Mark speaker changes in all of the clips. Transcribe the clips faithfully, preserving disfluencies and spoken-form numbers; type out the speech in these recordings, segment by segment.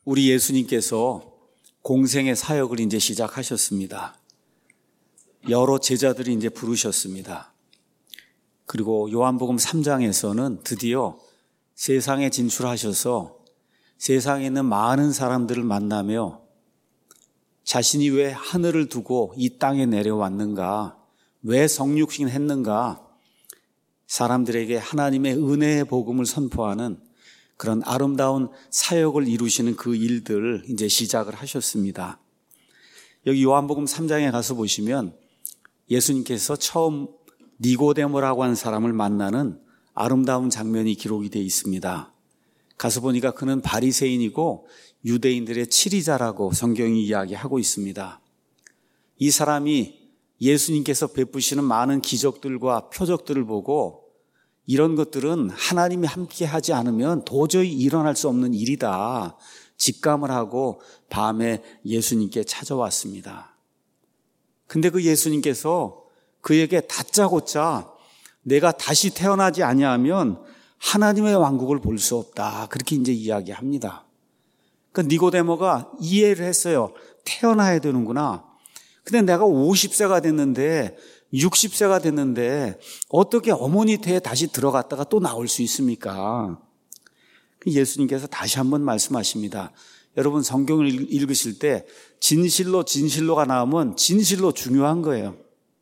Speaker 1: 우리 예수님께서 공생의 사역을 이제 시작하셨습니다. 여러 제자들이 이제 부르셨습니다. 그리고 요한복음 삼 장에서는 드디어 세상에 진출하셔서 세상에 있는 많은 사람들을 만나며 자신이 왜 하늘을 두고 이 땅에 내려왔는가, 왜 성육신 했는가, 사람들에게 하나님의 은혜의 복음을 선포하는 그런 아름다운 사역을 이루시는 그 일들을 이제 시작을 하셨습니다. 여기 요한복음 삼 장에 가서 보시면 예수님께서 처음 니고데모라고 하는 사람을 만나는 아름다운 장면이 기록이 되어 있습니다. 가서 보니까 그는 바리새인이고 유대인들의 치리자라고 성경이 이야기하고 있습니다. 이 사람이 예수님께서 베푸시는 많은 기적들과 표적들을 보고 이런 것들은 하나님이 함께 하지 않으면 도저히 일어날 수 없는 일이다 직감을 하고 밤에 예수님께 찾아왔습니다. 근데 그 예수님께서 그에게 다짜고짜 내가 다시 태어나지 아니하면 하나님의 왕국을 볼 수 없다, 그렇게 이제 이야기합니다. 그 니고데모가 이해를 했어요. 태어나야 되는구나. 근데 내가 오십 세가 됐는데 육십 세가 됐는데 어떻게 어머니 태에 다시 들어갔다가 또 나올 수 있습니까? 예수님께서 다시 한번 말씀하십니다. 여러분 성경을 읽으실 때 진실로 진실로가 나오면 진실로 중요한 거예요.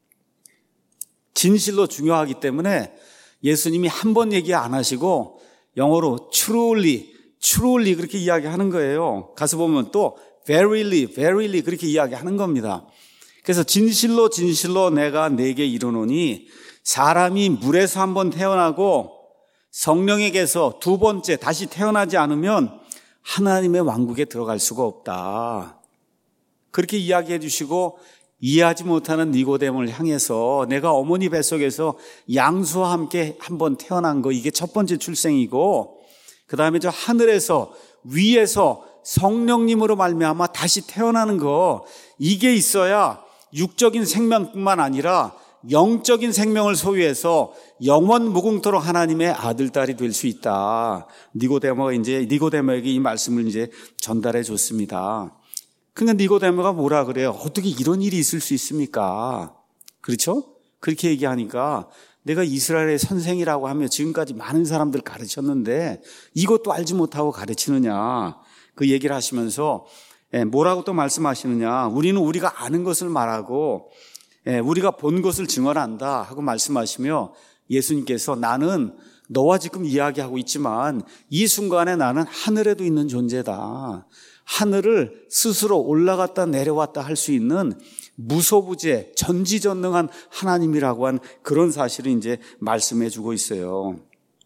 Speaker 1: 진실로 중요하기 때문에 예수님이 한 번 얘기 안 하시고 영어로 truly, truly 그렇게 이야기하는 거예요. 가서 보면 또 verily, verily 그렇게 이야기하는 겁니다. 그래서 진실로 진실로 내가 네게 이르노니 사람이 물에서 한 번 태어나고 성령에게서 두 번째 다시 태어나지 않으면 하나님의 왕국에 들어갈 수가 없다. 그렇게 이야기해 주시고 이해하지 못하는 니고데모를 향해서 내가 어머니 뱃속에서 양수와 함께 한 번 태어난 거, 이게 첫 번째 출생이고 그 다음에 저 하늘에서 위에서 성령님으로 말미암아 다시 태어나는 거, 이게 있어야 육적인 생명뿐만 아니라 영적인 생명을 소유해서 영원 무궁토록 하나님의 아들, 딸이 될 수 있다. 니고데모가 이제 니고데모에게 이 말씀을 이제 전달해 줬습니다. 그러니까 니고데모가 뭐라 그래요? 어떻게 이런 일이 있을 수 있습니까? 그렇죠? 그렇게 얘기하니까 내가 이스라엘의 선생이라고 하며 지금까지 많은 사람들 가르쳤는데 이것도 알지 못하고 가르치느냐, 그 얘기를 하시면서 뭐라고 또 말씀하시느냐, 우리는 우리가 아는 것을 말하고 우리가 본 것을 증언한다 하고 말씀하시며 예수님께서 나는 너와 지금 이야기하고 있지만 이 순간에 나는 하늘에도 있는 존재다. 하늘을 스스로 올라갔다 내려왔다 할 수 있는 무소부재 전지전능한 하나님이라고 한 그런 사실을 이제 말씀해 주고 있어요.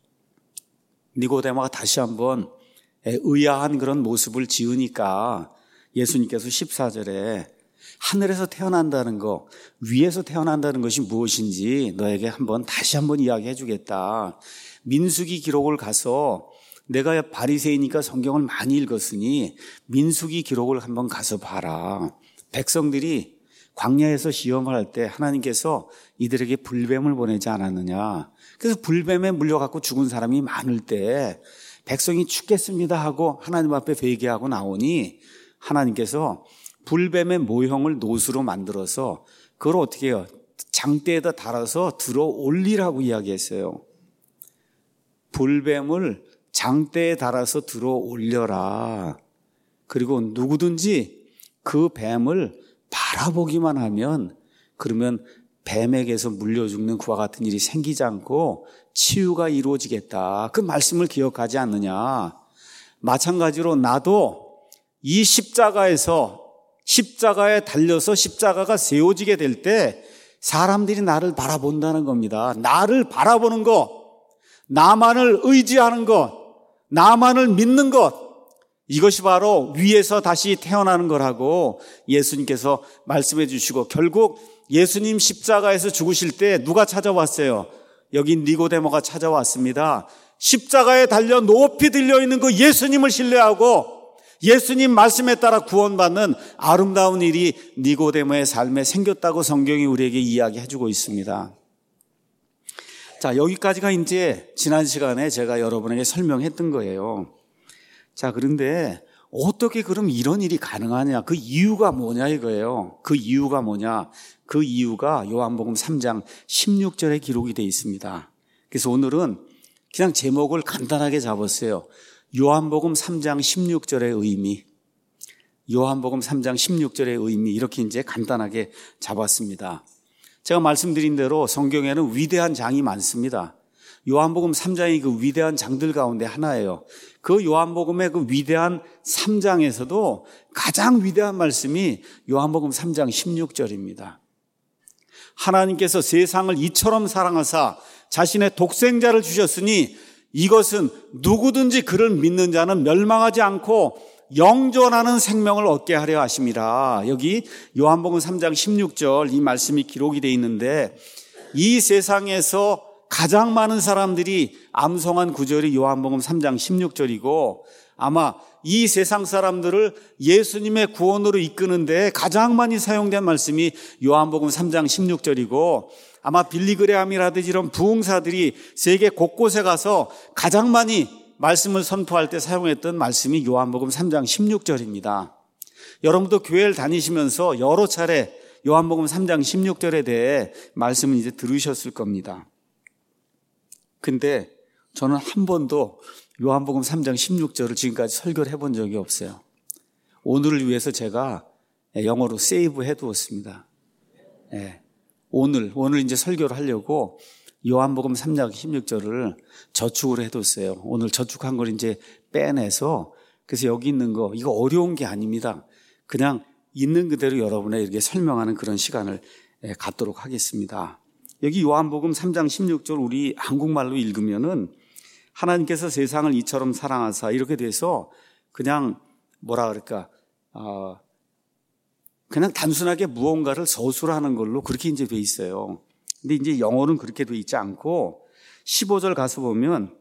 Speaker 1: 니고데모가 다시 한번 의아한 그런 모습을 지으니까 예수님께서 십사 절에 하늘에서 태어난다는 거, 위에서 태어난다는 것이 무엇인지 너에게 한번 다시 한번 이야기해 주겠다. 민수기 기록을 가서, 내가 바리새이니까 성경을 많이 읽었으니 민수기 기록을 한번 가서 봐라. 백성들이 광야에서 시험을 할 때 하나님께서 이들에게 불뱀을 보내지 않았느냐. 그래서 불뱀에 물려갖고 죽은 사람이 많을 때 백성이 죽겠습니다 하고 하나님 앞에 회개하고 나오니 하나님께서 불뱀의 모형을 노수로 만들어서 그걸 어떻게 해요? 장대에다 달아서 들어 올리라고 이야기했어요. 불뱀을 장대에 달아서 들어 올려라. 그리고 누구든지 그 뱀을 바라보기만 하면 그러면 뱀에게서 물려 죽는 그와 같은 일이 생기지 않고 치유가 이루어지겠다. 그 말씀을 기억하지 않느냐. 마찬가지로 나도 이 십자가에서 십자가에 달려서 십자가가 세워지게 될 때 사람들이 나를 바라본다는 겁니다. 나를 바라보는 것, 나만을 의지하는 것, 나만을 믿는 것, 이것이 바로 위에서 다시 태어나는 거라고 예수님께서 말씀해 주시고, 결국 예수님 십자가에서 죽으실 때 누가 찾아왔어요? 여기 니고데모가 찾아왔습니다. 십자가에 달려 높이 들려 있는 그 예수님을 신뢰하고 예수님 말씀에 따라 구원받는 아름다운 일이 니고데모의 삶에 생겼다고 성경이 우리에게 이야기해 주고 있습니다. 자, 여기까지가 이제 지난 시간에 제가 여러분에게 설명했던 거예요. 자, 그런데 어떻게 그럼 이런 일이 가능하냐? 그 이유가 뭐냐 이거예요. 그 이유가 뭐냐? 그 이유가 요한복음 삼 장 십육 절에 기록이 되어 있습니다. 그래서 오늘은 그냥 제목을 간단하게 잡았어요. 요한복음 삼 장 십육 절의 의미. 요한복음 삼 장 십육 절의 의미, 이렇게 이제 간단하게 잡았습니다. 제가 말씀드린 대로 성경에는 위대한 장이 많습니다. 요한복음 삼 장이 그 위대한 장들 가운데 하나예요. 그 요한복음의 그 위대한 삼 장에서도 가장 위대한 말씀이 요한복음 삼 장 십육 절입니다. 하나님께서 세상을 이처럼 사랑하사 자신의 독생자를 주셨으니 이것은 누구든지 그를 믿는 자는 멸망하지 않고 영존하는 생명을 얻게 하려 하심이라. 여기 요한복음 삼 장 십육 절 이 말씀이 기록이 되어 있는데, 이 세상에서 가장 많은 사람들이 암송한 구절이 요한복음 삼 장 십육 절이고, 아마 이 세상 사람들을 예수님의 구원으로 이끄는 데 가장 많이 사용된 말씀이 요한복음 삼 장 십육 절이고, 아마 빌리그레함이라든지 이런 부흥사들이 세계 곳곳에 가서 가장 많이 말씀을 선포할 때 사용했던 말씀이 요한복음 삼 장 십육 절입니다. 여러분도 교회를 다니시면서 여러 차례 요한복음 삼 장 십육 절에 대해 말씀을 이제 들으셨을 겁니다. 근데 저는 한 번도 요한복음 삼 장 십육 절을 지금까지 설교를 해본 적이 없어요. 오늘을 위해서 제가 영어로 세이브 해두었습니다. 네. 오늘, 오늘 이제 설교를 하려고 요한복음 삼 장 십육 절을 저축을 해뒀어요. 오늘 저축한 걸 이제 빼내서, 그래서 여기 있는 거, 이거 어려운 게 아닙니다. 그냥 있는 그대로 여러분에게 설명하는 그런 시간을 갖도록 하겠습니다. 여기 요한복음 삼 장 십육 절 우리 한국말로 읽으면은 하나님께서 세상을 이처럼 사랑하사, 이렇게 돼서 그냥 뭐라 그럴까, 어, 그냥 단순하게 무언가를 서술하는 걸로 그렇게 이제 돼 있어요. 근데 이제 영어는 그렇게 돼 있지 않고 십오 절 가서 보면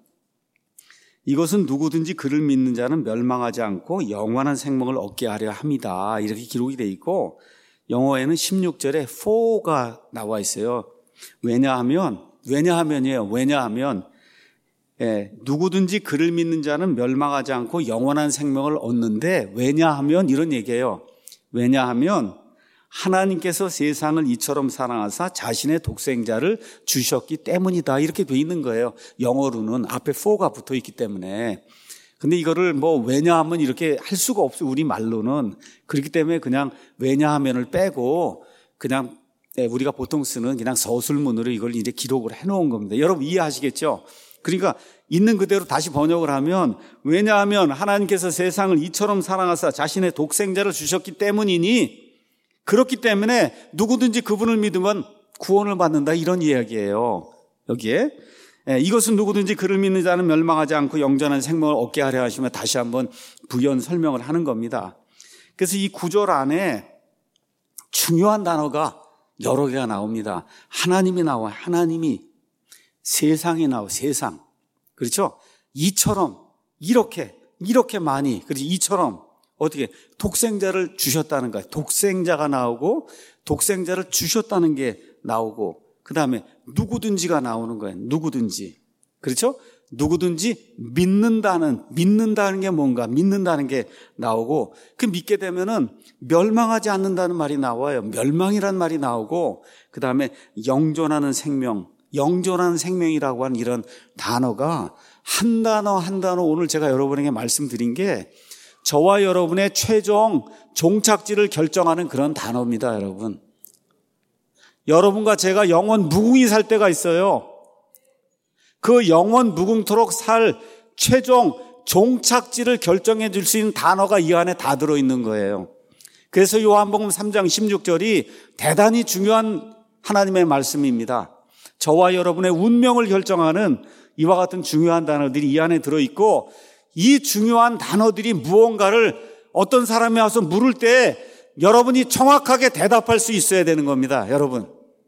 Speaker 1: 이것은 누구든지 그를 믿는 자는 멸망하지 않고 영원한 생명을 얻게 하려 함이다, 이렇게 기록이 돼 있고, 영어에는 십육 절에 for가 나와 있어요. 왜냐하면, 왜냐하면이에요. 왜냐하면 예, 누구든지 그를 믿는 자는 멸망하지 않고 영원한 생명을 얻는데, 왜냐하면 이런 얘기예요. 왜냐하면 하나님께서 세상을 이처럼 사랑하사 자신의 독생자를 주셨기 때문이다, 이렇게 돼 있는 거예요. 영어로는 앞에 for가 붙어 있기 때문에. 근데 이거를 뭐 왜냐하면 이렇게 할 수가 없어요, 우리 말로는. 그렇기 때문에 그냥 왜냐하면을 빼고 그냥 우리가 보통 쓰는 그냥 서술문으로 이걸 이제 기록을 해놓은 겁니다. 여러분 이해하시겠죠? 그러니까 있는 그대로 다시 번역을 하면, 왜냐하면 하나님께서 세상을 이처럼 사랑하사 자신의 독생자를 주셨기 때문이니, 그렇기 때문에 누구든지 그분을 믿으면 구원을 받는다, 이런 이야기예요. 여기에 이것은 누구든지 그를 믿는 자는 멸망하지 않고 영전한 생명을 얻게 하려 하시며, 다시 한번 부연 설명을 하는 겁니다. 그래서 이 구절 안에 중요한 단어가 여러 개가 나옵니다. 하나님이 나와요. 하나님이. 세상이 나와요. 세상. 그렇죠? 이처럼, 이렇게, 이렇게 많이, 그렇지? 이처럼 어떻게 독생자를 주셨다는 거예요. 독생자가 나오고 독생자를 주셨다는 게 나오고, 그 다음에 누구든지가 나오는 거예요. 누구든지. 그렇죠? 누구든지 믿는다는, 믿는다는 게 뭔가, 믿는다는 게 나오고, 그 믿게 되면은 멸망하지 않는다는 말이 나와요. 멸망이란 말이 나오고, 그 다음에 영존하는 생명, 영존하는 생명이라고 하는 이런 단어가 한 단어 한 단어 오늘 제가 여러분에게 말씀드린 게 저와 여러분의 최종 종착지를 결정하는 그런 단어입니다, 여러분. 여러분과 제가 영원 무궁히 살 때가 있어요. 그 영원 무궁토록 살 최종 종착지를 결정해 줄 수 있는 단어가 이 안에 다 들어있는 거예요. 그래서 요한복음 삼 장 십육 절이 대단히 중요한 하나님의 말씀입니다. 저와 여러분의 운명을 결정하는 이와 같은 중요한 단어들이 이 안에 들어있고, 이 중요한 단어들이 무언가를 어떤 사람이 와서 물을 때 여러분이 정확하게 대답할 수 있어야 되는 겁니다. 여러분,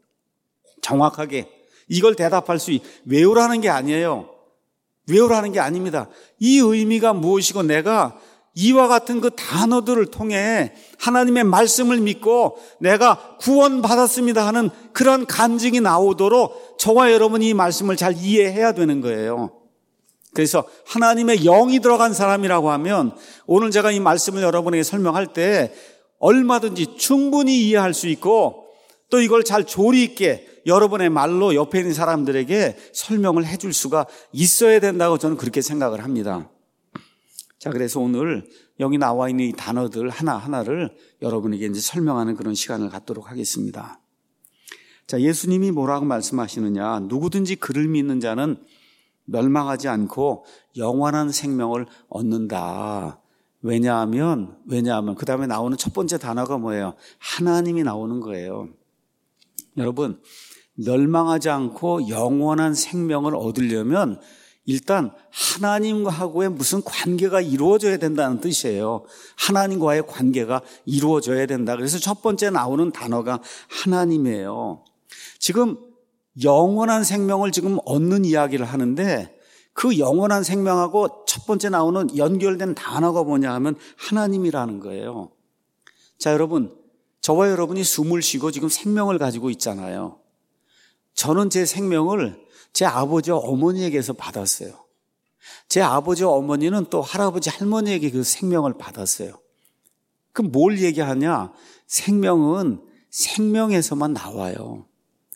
Speaker 1: 정확하게 이걸 대답할 수 있, 외우라는 게 아니에요. 외우라는 게 아닙니다. 이 의미가 무엇이고, 내가 이와 같은 그 단어들을 통해 하나님의 말씀을 믿고 내가 구원받았습니다 하는 그런 간증이 나오도록 저와 여러분이 이 말씀을 잘 이해해야 되는 거예요. 그래서 하나님의 영이 들어간 사람이라고 하면 오늘 제가 이 말씀을 여러분에게 설명할 때 얼마든지 충분히 이해할 수 있고 또 이걸 잘 조리 있게 여러분의 말로 옆에 있는 사람들에게 설명을 해줄 수가 있어야 된다고 저는 그렇게 생각을 합니다. 자, 그래서 오늘 여기 나와 있는 이 단어들 하나하나를 여러분에게 이제 설명하는 그런 시간을 갖도록 하겠습니다. 자, 예수님이 뭐라고 말씀하시느냐? 누구든지 그를 믿는 자는 멸망하지 않고 영원한 생명을 얻는다. 왜냐하면, 왜냐하면, 그 다음에 나오는 첫 번째 단어가 뭐예요? 하나님이 나오는 거예요. 여러분, 멸망하지 않고 영원한 생명을 얻으려면 일단 하나님하고의 무슨 관계가 이루어져야 된다는 뜻이에요. 하나님과의 관계가 이루어져야 된다. 그래서 첫 번째 나오는 단어가 하나님이에요. 지금 영원한 생명을 지금 얻는 이야기를 하는데 그 영원한 생명하고 첫 번째 나오는 연결된 단어가 뭐냐 하면 하나님이라는 거예요. 자, 여러분, 저와 여러분이 숨을 쉬고 지금 생명을 가지고 있잖아요. 저는 제 생명을 제 아버지와 어머니에게서 받았어요. 제 아버지와 어머니는 또 할아버지 할머니에게 그 생명을 받았어요. 그럼 뭘 얘기하냐? 생명은 생명에서만 나와요.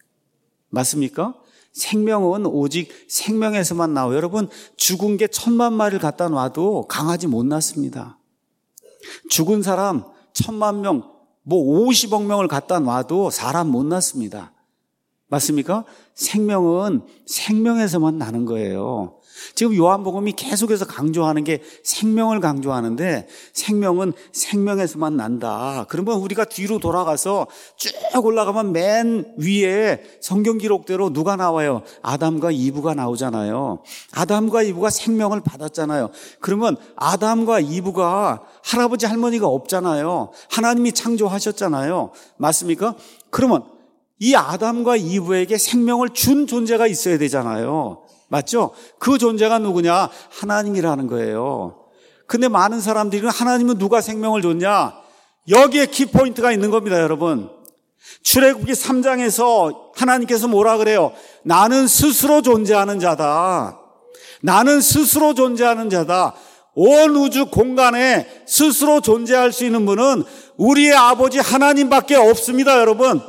Speaker 1: 맞습니까? 생명은 오직 생명에서만 나와요. 여러분, 죽은 게 천만 마리를 갖다 놔도 강아지 못 낳습니다. 죽은 사람 천만 명, 뭐 오십억 명을 갖다 놔도 사람 못 낳습니다. 맞습니까? 생명은 생명에서만 나는 거예요. 지금 요한복음이 계속해서 강조하는 게 생명을 강조하는데 생명은 생명에서만 난다. 그러면 우리가 뒤로 돌아가서 쭉 올라가면 맨 위에 성경 기록대로 누가 나와요? 아담과 이브가 나오잖아요. 아담과 이브가 생명을 받았잖아요. 그러면 아담과 이브가 할아버지 할머니가 없잖아요. 하나님이 창조하셨잖아요. 맞습니까? 그러면 이 아담과 이브에게 생명을 준 존재가 있어야 되잖아요. 맞죠? 그 존재가 누구냐? 하나님이라는 거예요. 근데 많은 사람들이 하나님은 누가 생명을 줬냐? 여기에 키포인트가 있는 겁니다, 여러분. 출애굽기 삼 장에서 하나님께서 뭐라 그래요? 나는 스스로 존재하는 자다. 나는 스스로 존재하는 자다. 온 우주 공간에 스스로 존재할 수 있는 분은 우리의 아버지 하나님밖에 없습니다, 여러분.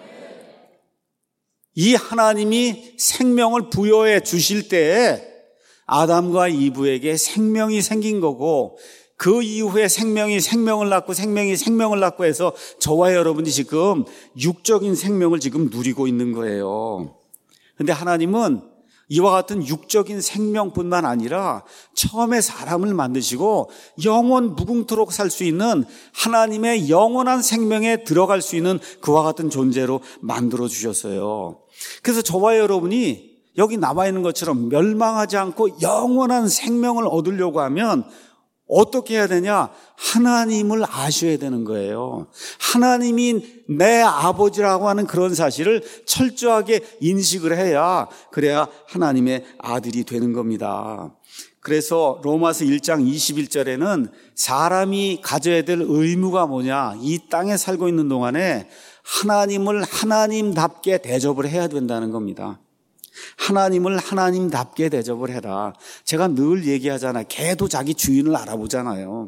Speaker 1: 이 하나님이 생명을 부여해 주실 때에 아담과 이브에게 생명이 생긴 거고 그 이후에 생명이 생명을 낳고 생명이 생명을 낳고 해서 저와 여러분이 지금 육적인 생명을 지금 누리고 있는 거예요. 그런데 하나님은 이와 같은 육적인 생명뿐만 아니라 처음에 사람을 만드시고 영원 무궁토록 살 수 있는 하나님의 영원한 생명에 들어갈 수 있는 그와 같은 존재로 만들어 주셨어요. 그래서 저와 여러분이 여기 나와 있는 것처럼 멸망하지 않고 영원한 생명을 얻으려고 하면 어떻게 해야 되냐? 하나님을 아셔야 되는 거예요. 하나님이 내 아버지라고 하는 그런 사실을 철저하게 인식을 해야 그래야 하나님의 아들이 되는 겁니다. 그래서 로마서 일 장 이십일 절에는 사람이 가져야 될 의무가 뭐냐? 이 땅에 살고 있는 동안에 하나님을 하나님답게 대접을 해야 된다는 겁니다. 하나님을 하나님답게 대접을 해라. 제가 늘 얘기하잖아요. 개도 자기 주인을 알아보잖아요.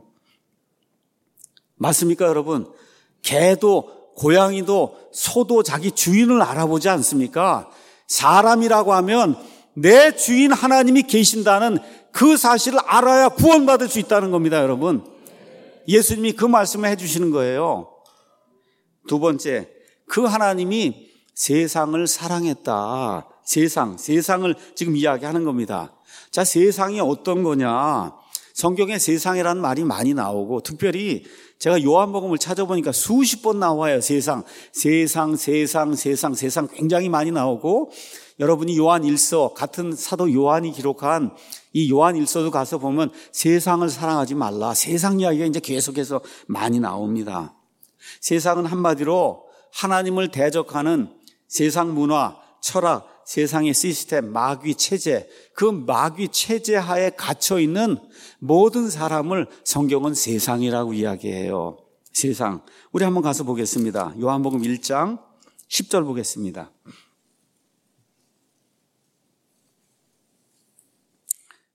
Speaker 1: 맞습니까, 여러분? 개도 고양이도 소도 자기 주인을 알아보지 않습니까? 사람이라고 하면 내 주인 하나님이 계신다는 그 사실을 알아야 구원받을 수 있다는 겁니다, 여러분. 예수님이 그 말씀을 해주시는 거예요. 두 번째, 그 하나님이 세상을 사랑했다. 세상, 세상을 지금 이야기하는 겁니다. 자, 세상이 어떤 거냐? 성경에 세상이라는 말이 많이 나오고 특별히 제가 요한복음을 찾아보니까 수십 번 나와요. 세상, 세상, 세상, 세상, 세상 굉장히 많이 나오고 여러분이 요한 일서 같은 사도 요한이 기록한 이 요한 일서도 가서 보면 세상을 사랑하지 말라. 세상 이야기가 이제 계속해서 많이 나옵니다. 세상은 한마디로 하나님을 대적하는 세상 문화, 철학, 세상의 시스템, 마귀 체제, 그 마귀 체제 하에 갇혀 있는 모든 사람을 성경은 세상이라고 이야기해요. 세상. 우리 한번 가서 보겠습니다. 요한복음 일 장 십 절 보겠습니다.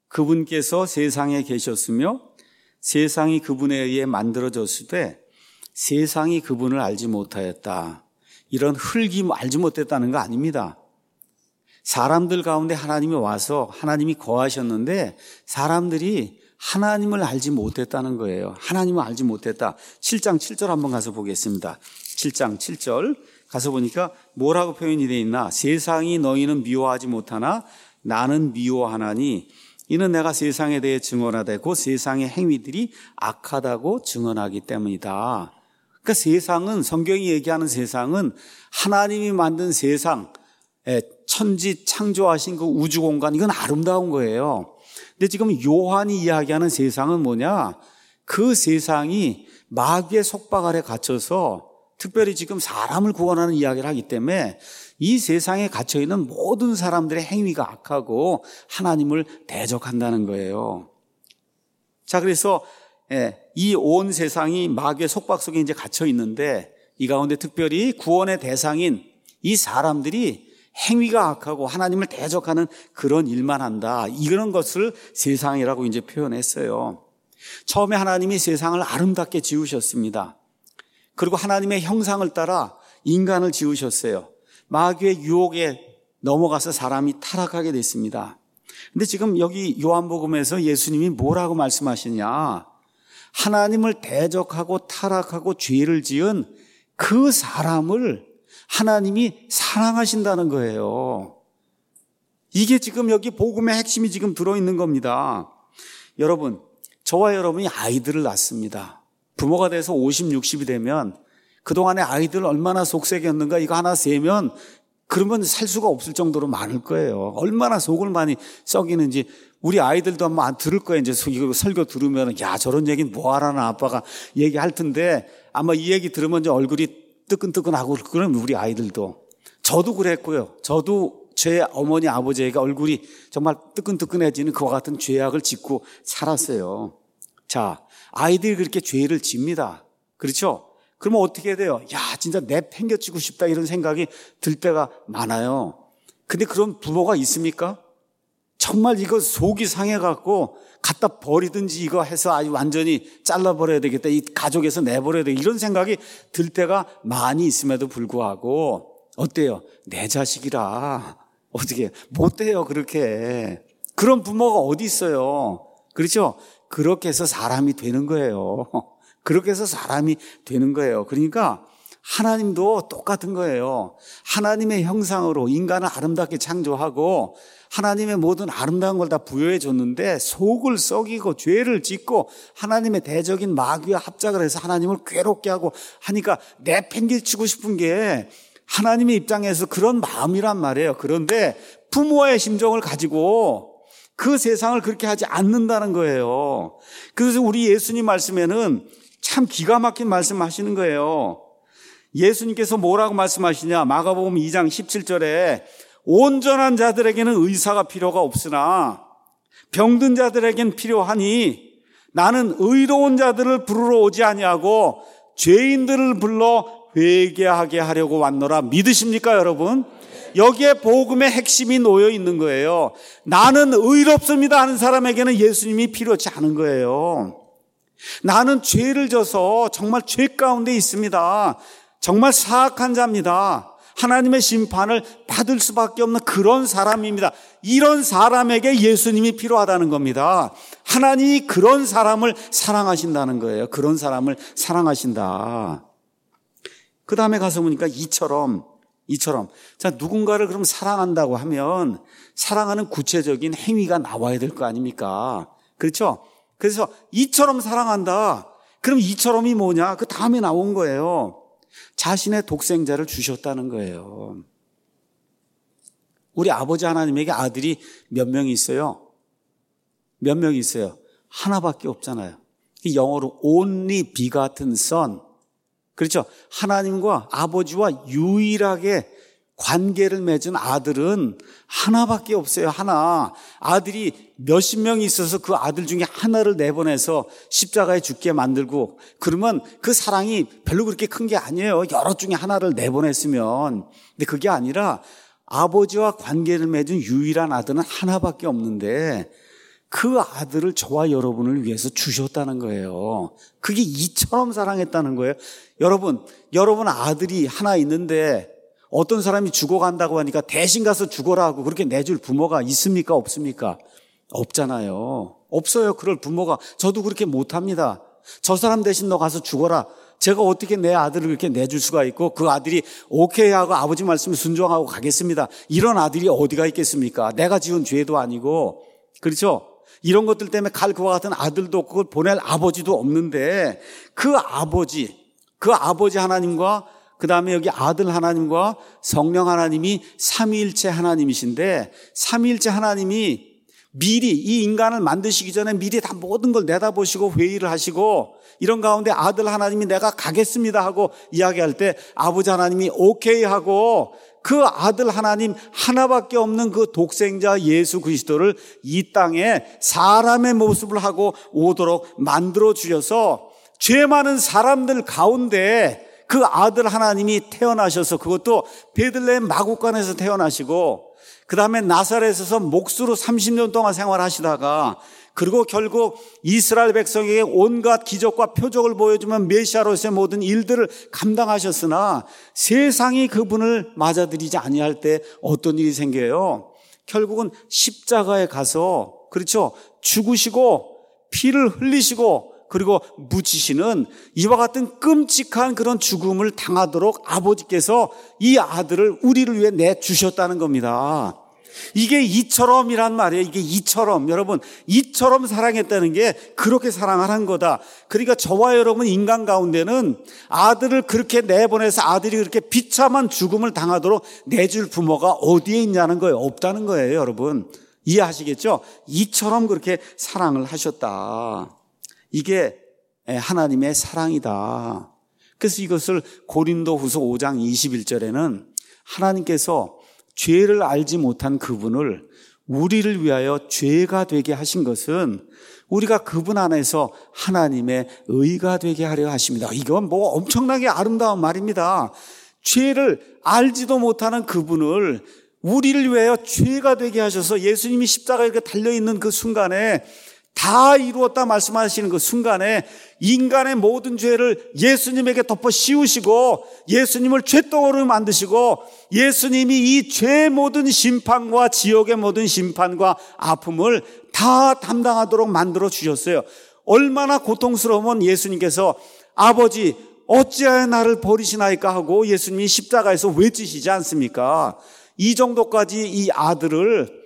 Speaker 1: 그분께서 세상에 계셨으며 세상이 그분에 의해 만들어졌을 때 세상이 그분을 알지 못하였다. 이런 흙이 알지 못했다는 거 아닙니다. 사람들 가운데 하나님이 와서 하나님이 거하셨는데 사람들이 하나님을 알지 못했다는 거예요. 하나님을 알지 못했다. 칠 장 칠 절 한번 가서 보겠습니다. 칠 장 칠 절 가서 보니까 뭐라고 표현이 되어 있나? 세상이 너희는 미워하지 못하나 나는 미워하나니 이는 내가 세상에 대해 증언하되 곧 세상의 행위들이 악하다고 증언하기 때문이다. 그러니까 세상은, 성경이 얘기하는 세상은 하나님이 만든 세상, 천지 창조하신 그 우주 공간, 이건 아름다운 거예요. 근데 지금 요한이 이야기하는 세상은 뭐냐? 그 세상이 마귀의 속박 아래 갇혀서 특별히 지금 사람을 구원하는 이야기를 하기 때문에 이 세상에 갇혀있는 모든 사람들의 행위가 악하고 하나님을 대적한다는 거예요. 자, 그래서 이 온 세상이 마귀의 속박 속에 이제 갇혀 있는데 이 가운데 특별히 구원의 대상인 이 사람들이 행위가 악하고 하나님을 대적하는 그런 일만 한다. 이런 것을 세상이라고 이제 표현했어요. 처음에 하나님이 세상을 아름답게 지으셨습니다. 그리고 하나님의 형상을 따라 인간을 지으셨어요. 마귀의 유혹에 넘어가서 사람이 타락하게 됐습니다. 근데 지금 여기 요한복음에서 예수님이 뭐라고 말씀하시냐? 하나님을 대적하고 타락하고 죄를 지은 그 사람을 하나님이 사랑하신다는 거예요. 이게 지금 여기 복음의 핵심이 지금 들어있는 겁니다. 여러분, 저와 여러분이 아이들을 낳습니다. 부모가 돼서 오십, 육십이 되면 그동안에 아이들 얼마나 속색이었는가 이거 하나 세면 그러면 살 수가 없을 정도로 많을 거예요. 얼마나 속을 많이 썩이는지 우리 아이들도 한번 들을 거예요. 이제 이거 설교 들으면 야 저런 얘기는 뭐하라나 아빠가 얘기할 텐데 아마 이 얘기 들으면 이제 얼굴이 뜨끈뜨끈하고 그럼 우리 아이들도. 저도 그랬고요. 저도 제 어머니 아버지에게 얼굴이 정말 뜨끈뜨끈해지는 그와 같은 죄악을 짓고 살았어요. 자, 아이들이 그렇게 죄를 집니다. 그렇죠? 그러면 어떻게 돼요? 야, 진짜 내 팽개치고 싶다 이런 생각이 들 때가 많아요. 근데 그런 부모가 있습니까? 정말 이거 속이 상해갖고 갖다 버리든지 이거 해서 아주 완전히 잘라버려야 되겠다. 이 가족에서 내버려야 되겠다. 이런 생각이 들 때가 많이 있음에도 불구하고 어때요? 내 자식이라 어떻게 못돼요 그렇게. 그런 부모가 어디 있어요. 그렇죠? 그렇게 해서 사람이 되는 거예요. 그렇게 해서 사람이 되는 거예요. 그러니까 하나님도 똑같은 거예요. 하나님의 형상으로 인간을 아름답게 창조하고 하나님의 모든 아름다운 걸 다 부여해 줬는데 속을 썩이고 죄를 짓고 하나님의 대적인 마귀와 합작을 해서 하나님을 괴롭게 하고 하니까 내팽개치고 싶은 게 하나님의 입장에서 그런 마음이란 말이에요. 그런데 부모의 심정을 가지고 그 세상을 그렇게 하지 않는다는 거예요. 그래서 우리 예수님 말씀에는 참 기가 막힌 말씀 하시는 거예요. 예수님께서 뭐라고 말씀하시냐? 마가복음 이 장 십칠 절에 온전한 자들에게는 의사가 필요가 없으나 병든 자들에겐 필요하니 나는 의로운 자들을 부르러 오지 아니하고 죄인들을 불러 회개하게 하려고 왔노라. 믿으십니까 여러분? 여기에 복음의 핵심이 놓여 있는 거예요. 나는 의롭습니다 하는 사람에게는 예수님이 필요치 않은 거예요. 나는 죄를 져서 정말 죄 가운데 있습니다. 정말 사악한 자입니다. 하나님의 심판을 받을 수밖에 없는 그런 사람입니다. 이런 사람에게 예수님이 필요하다는 겁니다. 하나님이 그런 사람을 사랑하신다는 거예요. 그런 사람을 사랑하신다. 그 다음에 가서 보니까 이처럼 이처럼 자 누군가를 그럼 사랑한다고 하면 사랑하는 구체적인 행위가 나와야 될 거 아닙니까? 그렇죠? 그래서 이처럼 사랑한다. 그럼 이처럼이 뭐냐? 그 다음에 나온 거예요. 자신의 독생자를 주셨다는 거예요. 우리 아버지 하나님에게 아들이 몇 명이 있어요? 몇 명이 있어요? 하나밖에 없잖아요. 영어로 only begotten son. 그렇죠? 하나님과 아버지와 유일하게 관계를 맺은 아들은 하나밖에 없어요. 하나. 아들이 몇십 명이 있어서 그 아들 중에 하나를 내보내서 십자가에 죽게 만들고 그러면 그 사랑이 별로 그렇게 큰 게 아니에요. 여러 중에 하나를 내보냈으면. 근데 그게 아니라 아버지와 관계를 맺은 유일한 아들은 하나밖에 없는데 그 아들을 저와 여러분을 위해서 주셨다는 거예요. 그게 이처럼 사랑했다는 거예요. 여러분, 여러분 아들이 하나 있는데 어떤 사람이 죽어간다고 하니까 대신 가서 죽어라 하고 그렇게 내줄 부모가 있습니까? 없습니까? 없잖아요. 없어요. 그럴 부모가. 저도 그렇게 못합니다. 저 사람 대신 너 가서 죽어라. 제가 어떻게 내 아들을 그렇게 내줄 수가 있고 그 아들이 오케이 하고 아버지 말씀에 순종하고 가겠습니다. 이런 아들이 어디가 있겠습니까? 내가 지은 죄도 아니고. 그렇죠? 이런 것들 때문에 갈 그와 같은 아들도 없고 그걸 보낼 아버지도 없는데 그 아버지, 그 아버지 하나님과 그 다음에 여기 아들 하나님과 성령 하나님이 삼위일체 하나님이신데 삼위일체 하나님이 미리 이 인간을 만드시기 전에 미리 다 모든 걸 내다보시고 회의를 하시고 이런 가운데 아들 하나님이 내가 가겠습니다 하고 이야기할 때 아버지 하나님이 오케이 하고 그 아들 하나님 하나밖에 없는 그 독생자 예수 그리스도를 이 땅에 사람의 모습을 하고 오도록 만들어 주셔서 죄 많은 사람들 가운데 그 아들 하나님이 태어나셔서 그것도 베들레헴 마구간에서 태어나시고 그 다음에 나사렛에서 목수로 삼십 년 동안 생활하시다가 그리고 결국 이스라엘 백성에게 온갖 기적과 표적을 보여주면 메시아로서의 모든 일들을 감당하셨으나 세상이 그분을 맞아들이지 아니할 때 어떤 일이 생겨요? 결국은 십자가에 가서 그렇죠? 죽으시고 피를 흘리시고 그리고 묻히시는 이와 같은 끔찍한 그런 죽음을 당하도록 아버지께서 이 아들을 우리를 위해 내주셨다는 겁니다. 이게 이처럼이란 말이에요. 이게 이처럼. 여러분, 이처럼 사랑했다는 게 그렇게 사랑하는 거다. 그러니까 저와 여러분 인간 가운데는 아들을 그렇게 내보내서 아들이 그렇게 비참한 죽음을 당하도록 내줄 부모가 어디에 있냐는 거예요. 없다는 거예요, 여러분. 이해하시겠죠? 이처럼 그렇게 사랑을 하셨다. 이게 하나님의 사랑이다. 그래서 이것을 고린도후서 오 장 이십일 절에는 하나님께서 죄를 알지 못한 그분을 우리를 위하여 죄가 되게 하신 것은 우리가 그분 안에서 하나님의 의가 되게 하려 하십니다. 이건 뭐 엄청나게 아름다운 말입니다. 죄를 알지도 못하는 그분을 우리를 위하여 죄가 되게 하셔서 예수님이 십자가에 이렇게 달려있는 그 순간에 다 이루었다 말씀하시는 그 순간에 인간의 모든 죄를 예수님에게 덮어 씌우시고 예수님을 죄덩어리로 만드시고 예수님이 이 죄의 모든 심판과 지옥의 모든 심판과 아픔을 다 담당하도록 만들어 주셨어요. 얼마나 고통스러우면 예수님께서 아버지 어찌하여 나를 버리시나이까 하고 예수님이 십자가에서 외치시지 않습니까? 이 정도까지 이 아들을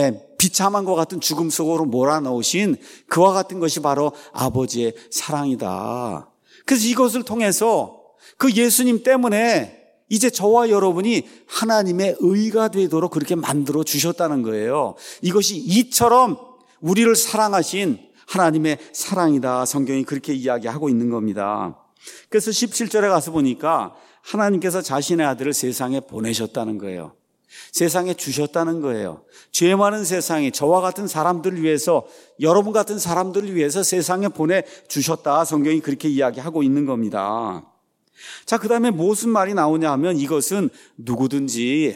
Speaker 1: 비참한 것 같은 죽음 속으로 몰아넣으신 그와 같은 것이 바로 아버지의 사랑이다. 그래서 이것을 통해서 그 예수님 때문에 이제 저와 여러분이 하나님의 의가 되도록 그렇게 만들어 주셨다는 거예요. 이것이 이처럼 우리를 사랑하신 하나님의 사랑이다. 성경이 그렇게 이야기하고 있는 겁니다. 그래서 십칠 절에 가서 보니까 하나님께서 자신의 아들을 세상에 보내셨다는 거예요. 세상에 주셨다는 거예요. 죄 많은 세상에 저와 같은 사람들을 위해서 여러분 같은 사람들을 위해서 세상에 보내주셨다. 성경이 그렇게 이야기하고 있는 겁니다. 자, 그 다음에 무슨 말이 나오냐 하면 이것은 누구든지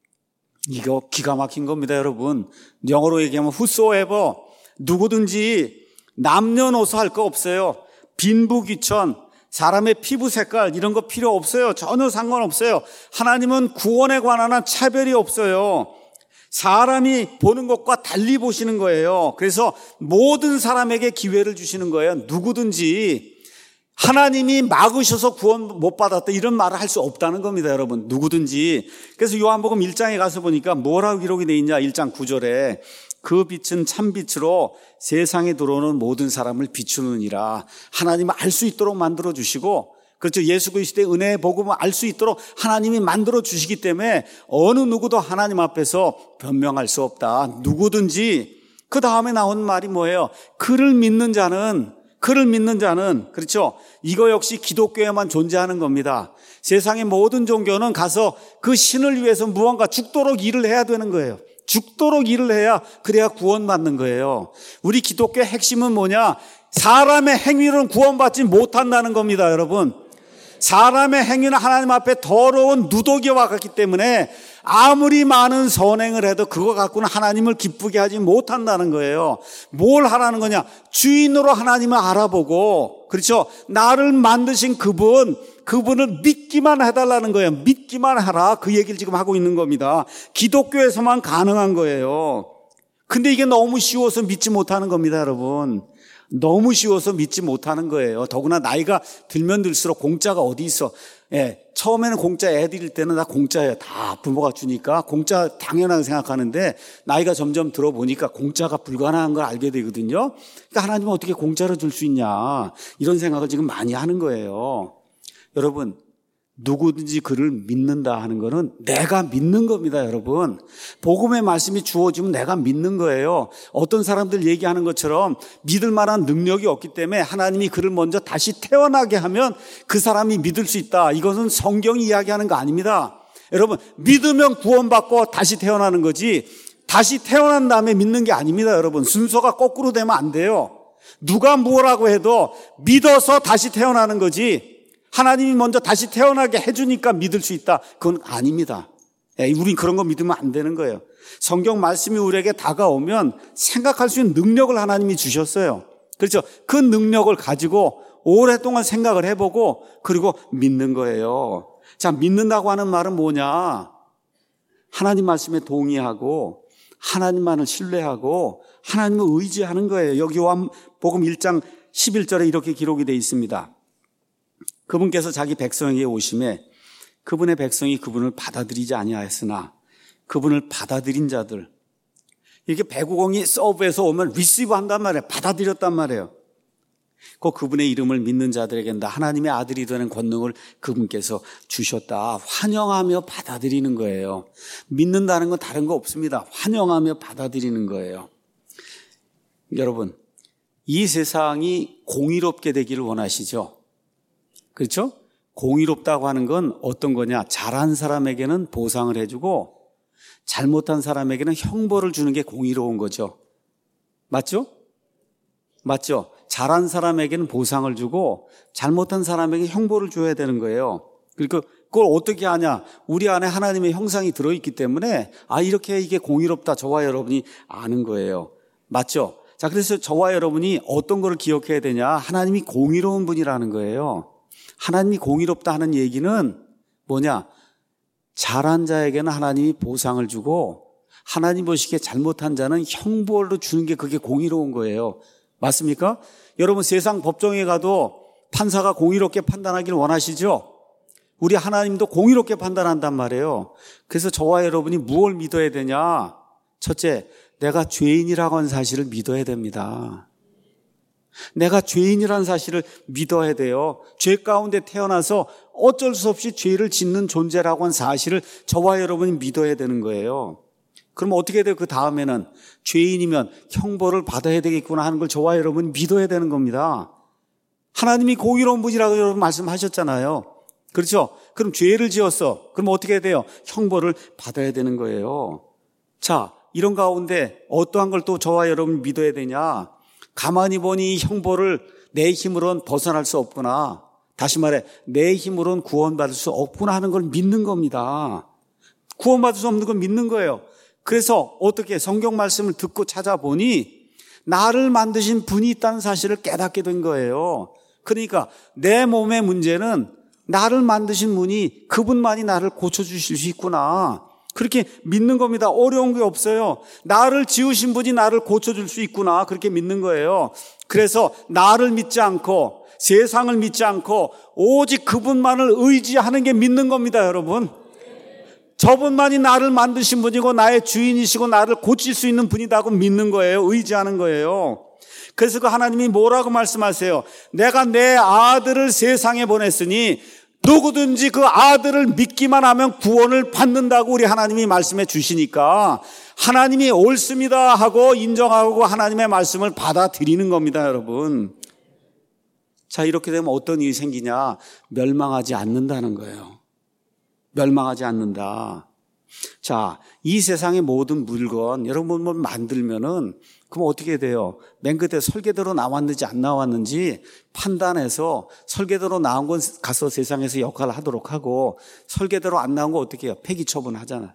Speaker 1: 이거 기가 막힌 겁니다, 여러분. 영어로 얘기하면 whosoever 누구든지 남녀노소 할 거 없어요. 빈부귀천 사람의 피부 색깔 이런 거 필요 없어요. 전혀 상관없어요. 하나님은 구원에 관한 차별이 없어요. 사람이 보는 것과 달리 보시는 거예요. 그래서 모든 사람에게 기회를 주시는 거예요. 누구든지 하나님이 막으셔서 구원 못 받았다 이런 말을 할 수 없다는 겁니다, 여러분. 누구든지. 그래서 요한복음 일 장에 가서 보니까 뭐라고 기록이 되어 있냐. 일 장 구 절에 그 빛은 참빛으로 세상에 들어오는 모든 사람을 비추느니라. 하나님을 알 수 있도록 만들어주시고 그렇죠. 예수 그리스도의 은혜의 복음을 알 수 있도록 하나님이 만들어주시기 때문에 어느 누구도 하나님 앞에서 변명할 수 없다. 누구든지. 그 다음에 나온 말이 뭐예요? 그를 믿는 자는 그를 믿는 자는 그렇죠. 이거 역시 기독교에만 존재하는 겁니다. 세상의 모든 종교는 가서 그 신을 위해서 무언가 죽도록 일을 해야 되는 거예요. 죽도록 일을 해야 그래야 구원받는 거예요. 우리 기독교의 핵심은 뭐냐? 사람의 행위로는 구원받지 못한다는 겁니다, 여러분. 사람의 행위는 하나님 앞에 더러운 누더기와 같기 때문에 아무리 많은 선행을 해도 그거 갖고는 하나님을 기쁘게 하지 못한다는 거예요. 뭘 하라는 거냐? 주인으로 하나님을 알아보고, 그렇죠? 나를 만드신 그분, 그분을 믿기만 해달라는 거예요. 믿기만 하라. 그 얘기를 지금 하고 있는 겁니다. 기독교에서만 가능한 거예요. 근데 이게 너무 쉬워서 믿지 못하는 겁니다, 여러분. 너무 쉬워서 믿지 못하는 거예요. 더구나 나이가 들면 들수록 공짜가 어디 있어. 예, 처음에는 공짜 애들일 때는 다 공짜예요. 다 부모가 주니까 공짜 당연하게 생각하는데 나이가 점점 들어보니까 공짜가 불가능한 걸 알게 되거든요. 그러니까 하나님은 어떻게 공짜로 줄 수 있냐, 이런 생각을 지금 많이 하는 거예요. 여러분, 누구든지 그를 믿는다 하는 거는 내가 믿는 겁니다, 여러분. 복음의 말씀이 주어지면 내가 믿는 거예요. 어떤 사람들 얘기하는 것처럼 믿을 만한 능력이 없기 때문에 하나님이 그를 먼저 다시 태어나게 하면 그 사람이 믿을 수 있다. 이것은 성경이 이야기하는 거 아닙니다. 여러분, 믿으면 구원받고 다시 태어나는 거지, 다시 태어난 다음에 믿는 게 아닙니다, 여러분. 순서가 거꾸로 되면 안 돼요. 누가 뭐라고 해도 믿어서 다시 태어나는 거지, 하나님이 먼저 다시 태어나게 해주니까 믿을 수 있다, 그건 아닙니다. 우린 그런 거 믿으면 안 되는 거예요. 성경 말씀이 우리에게 다가오면 생각할 수 있는 능력을 하나님이 주셨어요. 그렇죠? 그 능력을 가지고 오랫동안 생각을 해보고 그리고 믿는 거예요. 자, 믿는다고 하는 말은 뭐냐? 하나님 말씀에 동의하고 하나님만을 신뢰하고 하나님을 의지하는 거예요. 여기 요한복음 일 장 십일 절에 이렇게 기록이 되어 있습니다. 그분께서 자기 백성에게 오심에 그분의 백성이 그분을 받아들이지 아니하였으나 그분을 받아들인 자들, 이렇게 배구공이 서브에서 오면 리시브 한단 말이에요. 받아들였단 말이에요. 그 그분의 이름을 믿는 자들에게 나 하나님의 아들이 되는 권능을 그분께서 주셨다. 환영하며 받아들이는 거예요. 믿는다는 건 다른 거 없습니다. 환영하며 받아들이는 거예요. 여러분, 이 세상이 공의롭게 되기를 원하시죠? 그렇죠? 공의롭다고 하는 건 어떤 거냐? 잘한 사람에게는 보상을 해주고 잘못한 사람에게는 형벌을 주는 게 공의로운 거죠. 맞죠? 맞죠? 잘한 사람에게는 보상을 주고 잘못한 사람에게 형벌을 줘야 되는 거예요. 그러니까 그걸 어떻게 하냐? 우리 안에 하나님의 형상이 들어있기 때문에 아, 이렇게 이게 공의롭다, 저와 여러분이 아는 거예요. 맞죠? 자, 그래서 저와 여러분이 어떤 걸 기억해야 되냐? 하나님이 공의로운 분이라는 거예요. 하나님이 공의롭다 하는 얘기는 뭐냐? 잘한 자에게는 하나님이 보상을 주고 하나님 보시기에 잘못한 자는 형벌로 주는 게 그게 공의로운 거예요. 맞습니까? 여러분, 세상 법정에 가도 판사가 공의롭게 판단하기를 원하시죠? 우리 하나님도 공의롭게 판단한단 말이에요. 그래서 저와 여러분이 무엇을 믿어야 되냐? 첫째, 내가 죄인이라고 하는 사실을 믿어야 됩니다. 내가 죄인이라는 사실을 믿어야 돼요. 죄 가운데 태어나서 어쩔 수 없이 죄를 짓는 존재라고 하는 사실을 저와 여러분이 믿어야 되는 거예요. 그럼 어떻게 돼요? 그 다음에는 죄인이면 형벌을 받아야 되겠구나 하는 걸 저와 여러분이 믿어야 되는 겁니다. 하나님이 공의로운 분이라고 여러분 말씀하셨잖아요. 그렇죠? 그럼 죄를 지었어. 그럼 어떻게 돼요? 형벌을 받아야 되는 거예요. 자, 이런 가운데 어떠한 걸 또 저와 여러분이 믿어야 되냐? 가만히 보니 이 형벌을 내 힘으로는 벗어날 수 없구나. 다시 말해, 내 힘으로는 구원받을 수 없구나 하는 걸 믿는 겁니다. 구원받을 수 없는 걸 믿는 거예요. 그래서 어떻게 성경 말씀을 듣고 찾아보니 나를 만드신 분이 있다는 사실을 깨닫게 된 거예요. 그러니까 내 몸의 문제는 나를 만드신 분이 그분만이 나를 고쳐주실 수 있구나. 그렇게 믿는 겁니다. 어려운 게 없어요. 나를 지으신 분이 나를 고쳐줄 수 있구나. 그렇게 믿는 거예요. 그래서 나를 믿지 않고 세상을 믿지 않고 오직 그분만을 의지하는 게 믿는 겁니다, 여러분. 저분만이 나를 만드신 분이고 나의 주인이시고 나를 고칠 수 있는 분이라고 믿는 거예요. 의지하는 거예요. 그래서 그 하나님이 뭐라고 말씀하세요? 내가 내 아들을 세상에 보냈으니 누구든지 그 아들을 믿기만 하면 구원을 받는다고 우리 하나님이 말씀해 주시니까 하나님이 옳습니다 하고 인정하고 하나님의 말씀을 받아들이는 겁니다, 여러분. 자, 이렇게 되면 어떤 일이 생기냐? 멸망하지 않는다는 거예요. 멸망하지 않는다. 자, 이 세상의 모든 물건, 여러분 뭐 만들면은 그럼 어떻게 돼요? 맨 끝에 설계대로 나왔는지 안 나왔는지 판단해서 설계대로 나온 건 가서 세상에서 역할을 하도록 하고 설계대로 안 나온 거 어떻게 해요? 폐기 처분하잖아요.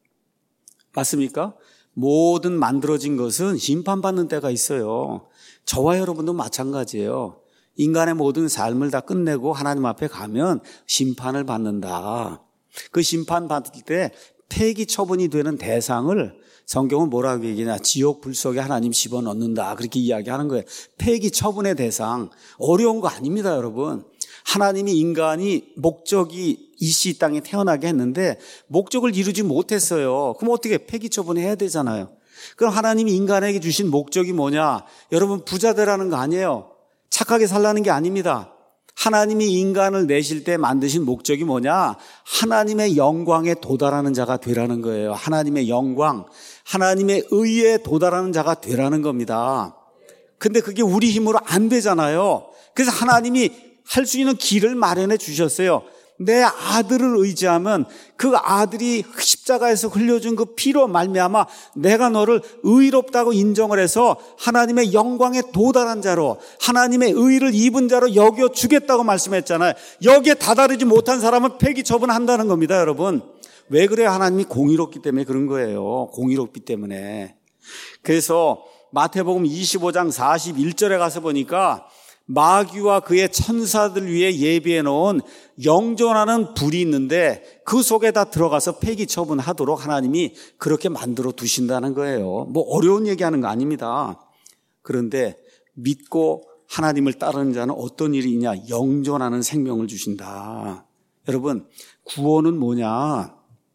Speaker 1: 맞습니까? 모든 만들어진 것은 심판받는 때가 있어요. 저와 여러분도 마찬가지예요. 인간의 모든 삶을 다 끝내고 하나님 앞에 가면 심판을 받는다. 그 심판 받을 때 폐기 처분이 되는 대상을 성경은 뭐라고 얘기하냐? 지옥 불 속에 하나님 집어넣는다. 그렇게 이야기하는 거예요. 폐기 처분의 대상. 어려운 거 아닙니다, 여러분. 하나님이 인간이 목적이 이씨 땅에 태어나게 했는데 목적을 이루지 못했어요. 그럼 어떻게 폐기 처분해야 되잖아요. 그럼 하나님이 인간에게 주신 목적이 뭐냐? 여러분 부자 되라는 거 아니에요. 착하게 살라는 게 아닙니다. 하나님이 인간을 내실 때 만드신 목적이 뭐냐? 하나님의 영광에 도달하는 자가 되라는 거예요. 하나님의 영광, 하나님의 의에 도달하는 자가 되라는 겁니다. 근데 그게 우리 힘으로 안 되잖아요. 그래서 하나님이 할 수 있는 길을 마련해 주셨어요. 내 아들을 의지하면 그 아들이 십자가에서 흘려준 그 피로 말미암아 내가 너를 의롭다고 인정을 해서 하나님의 영광에 도달한 자로 하나님의 의를 입은 자로 여겨주겠다고 말씀했잖아요. 여기에 다다르지 못한 사람은 폐기 처분한다는 겁니다, 여러분. 왜 그래요? 하나님이 공의롭기 때문에 그런 거예요. 공의롭기 때문에. 그래서 마태복음 이십오 장 사십일 절에 가서 보니까 마귀와 그의 천사들 위해 예비해 놓은 영존하는 불이 있는데 그 속에다 들어가서 폐기 처분하도록 하나님이 그렇게 만들어 두신다는 거예요. 뭐 어려운 얘기하는 거 아닙니다. 그런데 믿고 하나님을 따르는 자는 어떤 일이 있냐? 영존하는 생명을 주신다. 여러분, 구원은 뭐냐?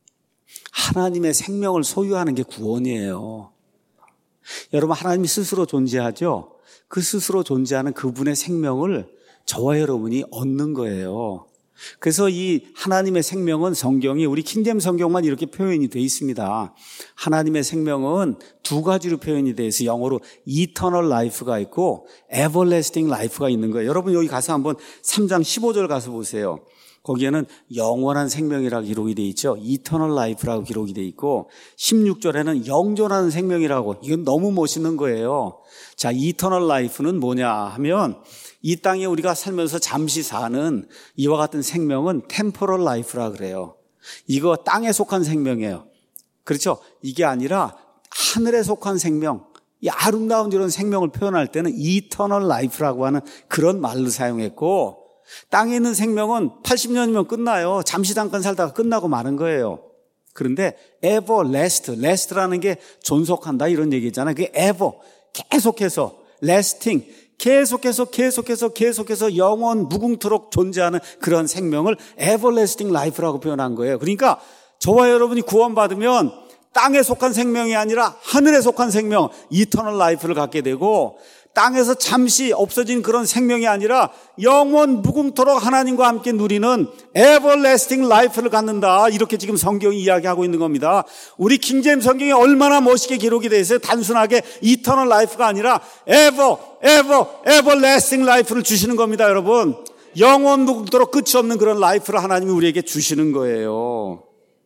Speaker 1: 하나님의 생명을 소유하는 게 구원이에요. 여러분, 하나님이 스스로 존재하죠? 그 스스로 존재하는 그분의 생명을 저와 여러분이 얻는 거예요. 그래서 이 하나님의 생명은 성경이 우리 킹제임 성경만 이렇게 표현이 되어 있습니다. 하나님의 생명은 두 가지로 표현이 되어 있어요. 영어로 eternal life가 있고 everlasting life가 있는 거예요. 여러분 여기 가서 한번 삼 장 십오 절 가서 보세요. 거기에는 영원한 생명이라고 기록이 되어 있죠. eternal life라고 기록이 되어 있고 십육 절에는 영존하는 생명이라고. 이건 너무 멋있는 거예요. 자, eternal life는 뭐냐 하면 이 땅에 우리가 살면서 잠시 사는 이와 같은 생명은 temporal life라고 그래요. 이거 땅에 속한 생명이에요. 그렇죠? 이게 아니라 하늘에 속한 생명, 이 아름다운 이런 생명을 표현할 때는 eternal life라고 하는 그런 말로 사용했고 땅에 있는 생명은 팔십 년이면 끝나요. 잠시 잠깐 살다가 끝나고 마는 거예요. 그런데 everlast, last라는 게 존속한다 이런 얘기잖아요. 그게 ever, 계속해서, lasting, 계속해서 계속해서 계속해서 영원 무궁토록 존재하는 그런 생명을 everlasting life라고 표현한 거예요. 그러니까 저와 여러분이 구원받으면 땅에 속한 생명이 아니라 하늘에 속한 생명, eternal life를 갖게 되고 땅에서 잠시 없어진 그런 생명이 아니라 영원 무궁토록 하나님과 함께 누리는 everlasting life를 갖는다. 이렇게 지금 성경이 이야기하고 있는 겁니다. 우리 킹제임 성경이 얼마나 멋있게 기록이 되어 있어요. 단순하게 eternal life가 아니라 ever, ever, everlasting life를 주시는 겁니다, 여러분. 영원 무궁토록 끝이 없는 그런 라이프를 하나님이 우리에게 주시는 거예요.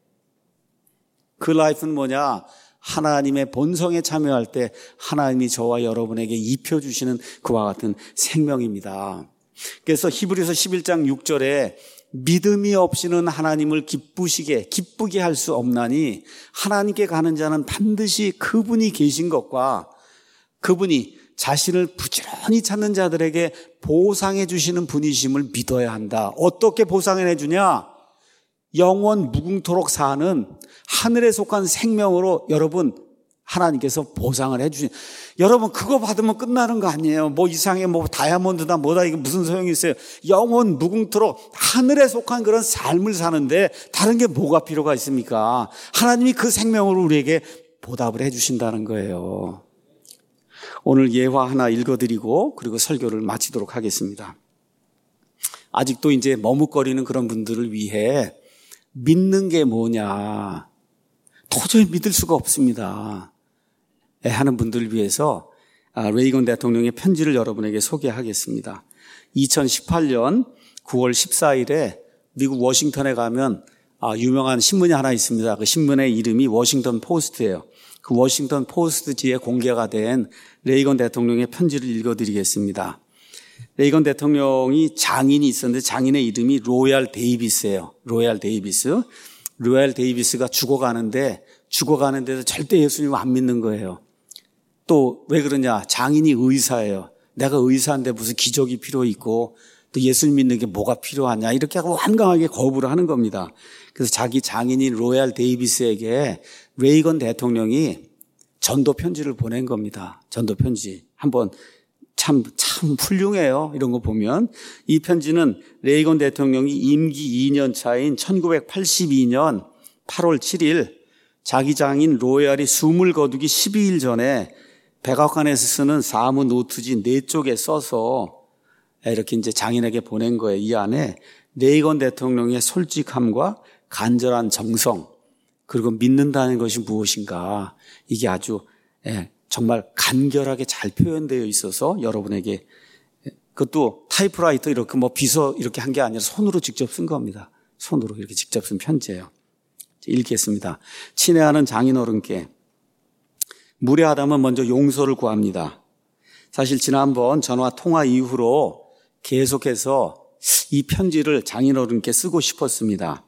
Speaker 1: 그 라이프는 뭐냐? 하나님의 본성에 참여할 때 하나님이 저와 여러분에게 입혀주시는 그와 같은 생명입니다. 그래서 히브리서 십일 장 육 절에 믿음이 없이는 하나님을 기쁘시게 기쁘게 할 수 없나니 하나님께 가는 자는 반드시 그분이 계신 것과 그분이 자신을 부지런히 찾는 자들에게 보상해 주시는 분이심을 믿어야 한다. 어떻게 보상을 해주냐? 영원 무궁토록 사는 하늘에 속한 생명으로 여러분 하나님께서 보상을 해주신. 여러분 그거 받으면 끝나는 거 아니에요. 뭐 이상해 뭐 다이아몬드다 뭐다 이게 무슨 소용이 있어요. 영원 무궁토록 하늘에 속한 그런 삶을 사는데 다른 게 뭐가 필요가 있습니까? 하나님이 그 생명으로 우리에게 보답을 해주신다는 거예요. 오늘 예화 하나 읽어드리고 그리고 설교를 마치도록 하겠습니다. 아직도 이제 머뭇거리는 그런 분들을 위해 믿는 게 뭐냐, 도저히 믿을 수가 없습니다 하는 분들을 위해서 레이건 대통령의 편지를 여러분에게 소개하겠습니다. 이천십팔 년 구월 십사일에 미국 워싱턴에 가면 유명한 신문이 하나 있습니다. 그 신문의 이름이 워싱턴 포스트예요. 그 워싱턴 포스트지에 공개가 된 레이건 대통령의 편지를 읽어드리겠습니다. 레이건 대통령이 장인이 있었는데 장인의 이름이 로얄 데이비스예요. 로얄 데이비스. 로얄 데이비스가 죽어가는데 죽어가는데도 절대 예수님을 안 믿는 거예요. 또 왜 그러냐? 장인이 의사예요. 내가 의사인데 무슨 기적이 필요 있고 또 예수님 믿는 게 뭐가 필요하냐 이렇게 하고 완강하게 거부를 하는 겁니다. 그래서 자기 장인인 로얄 데이비스에게 레이건 대통령이 전도 편지를 보낸 겁니다. 전도 편지. 한번 참, 참 훌륭해요. 이런 거 보면. 이 편지는 레이건 대통령이 임기 이 년 차인 천구백팔십이 년 팔월 칠일 자기 장인 로얄이 숨을 거두기 십이 일 전에 백악관에서 쓰는 사무 노트지 네 쪽에 써서 이렇게 이제 장인에게 보낸 거예요. 이 안에 레이건 대통령의 솔직함과 간절한 정성, 그리고 믿는다는 것이 무엇인가, 이게 아주 정말 간결하게 잘 표현되어 있어서 여러분에게, 그것도 타이프라이터 이렇게 뭐 비서 이렇게 한 게 아니라 손으로 직접 쓴 겁니다. 손으로 이렇게 직접 쓴 편지예요. 읽겠습니다. 친애하는 장인어른께, 무례하다면 먼저 용서를 구합니다. 사실 지난번 전화 통화 이후로 계속해서 이 편지를 장인어른께 쓰고 싶었습니다.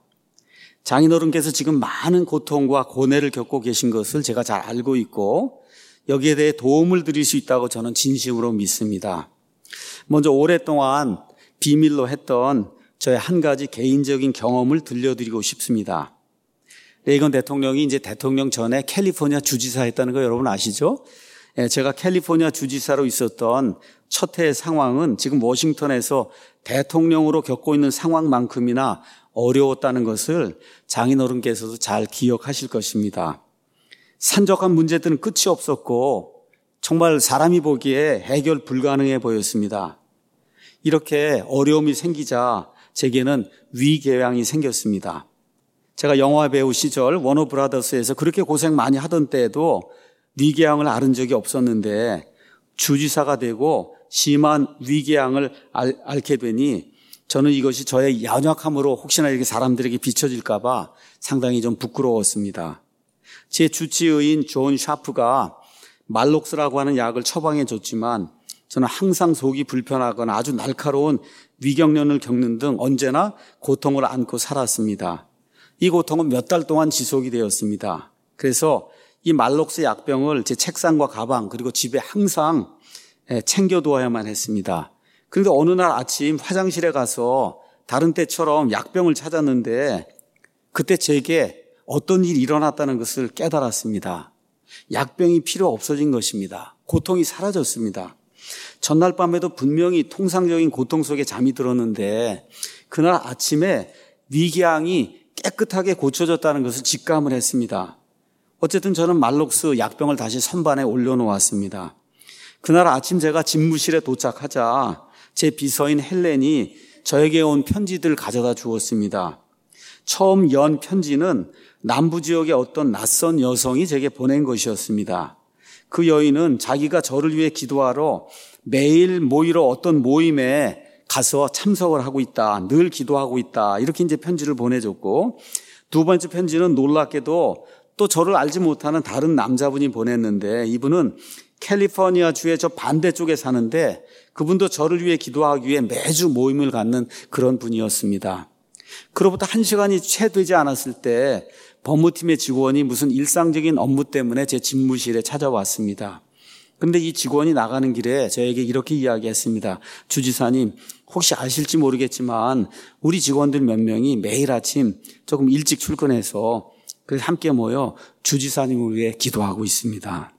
Speaker 1: 장인어른께서 지금 많은 고통과 고뇌를 겪고 계신 것을 제가 잘 알고 있고 여기에 대해 도움을 드릴 수 있다고 저는 진심으로 믿습니다. 먼저 오랫동안 비밀로 했던 저의 한 가지 개인적인 경험을 들려드리고 싶습니다. 레이건 대통령이 이제 대통령 전에 캘리포니아 주지사 했다는 거 여러분 아시죠? 제가 캘리포니아 주지사로 있었던 첫 해의 상황은 지금 워싱턴에서 대통령으로 겪고 있는 상황만큼이나 어려웠다는 것을 장인어른께서도 잘 기억하실 것입니다. 산적한 문제들은 끝이 없었고 정말 사람이 보기에 해결 불가능해 보였습니다. 이렇게 어려움이 생기자 제게는 위궤양이 생겼습니다. 제가 영화 배우 시절 워너브라더스에서 그렇게 고생 많이 하던 때에도 위궤양을 앓은 적이 없었는데 주지사가 되고 심한 위궤양을 알, 앓게 되니 저는 이것이 저의 연약함으로 혹시나 이렇게 사람들에게 비춰질까 봐 상당히 좀 부끄러웠습니다. 제 주치의인 존 샤프가 말록스라고 하는 약을 처방해 줬지만 저는 항상 속이 불편하거나 아주 날카로운 위경련을 겪는 등 언제나 고통을 안고 살았습니다. 이 고통은 몇 달 동안 지속이 되었습니다. 그래서 이 말록스 약병을 제 책상과 가방 그리고 집에 항상 챙겨두어야만 했습니다. 그런데 어느 날 아침 화장실에 가서 다른 때처럼 약병을 찾았는데 그때 제게 어떤 일이 일어났다는 것을 깨달았습니다. 약병이 필요 없어진 것입니다. 고통이 사라졌습니다. 전날 밤에도 분명히 통상적인 고통 속에 잠이 들었는데 그날 아침에 위궤양이 깨끗하게 고쳐졌다는 것을 직감을 했습니다. 어쨌든 저는 말록스 약병을 다시 선반에 올려놓았습니다. 그날 아침 제가 집무실에 도착하자 제 비서인 헬렌이 저에게 온 편지들을 가져다 주었습니다. 처음 연 편지는 남부 지역의 어떤 낯선 여성이 제게 보낸 것이었습니다. 그 여인은 자기가 저를 위해 기도하러 매일 모이러 어떤 모임에 가서 참석을 하고 있다. 늘 기도하고 있다. 이렇게 이제 편지를 보내줬고, 두 번째 편지는 놀랍게도 또 저를 알지 못하는 다른 남자분이 보냈는데 이분은 캘리포니아 주의 저 반대쪽에 사는데 그분도 저를 위해 기도하기 위해 매주 모임을 갖는 그런 분이었습니다. 그로부터 한 시간이 채 되지 않았을 때 법무팀의 직원이 무슨 일상적인 업무 때문에 제 집무실에 찾아왔습니다. 그런데 이 직원이 나가는 길에 저에게 이렇게 이야기했습니다. 주지사님, 혹시 아실지 모르겠지만 우리 직원들 몇 명이 매일 아침 조금 일찍 출근해서 그래서 함께 모여 주지사님을 위해 기도하고 있습니다.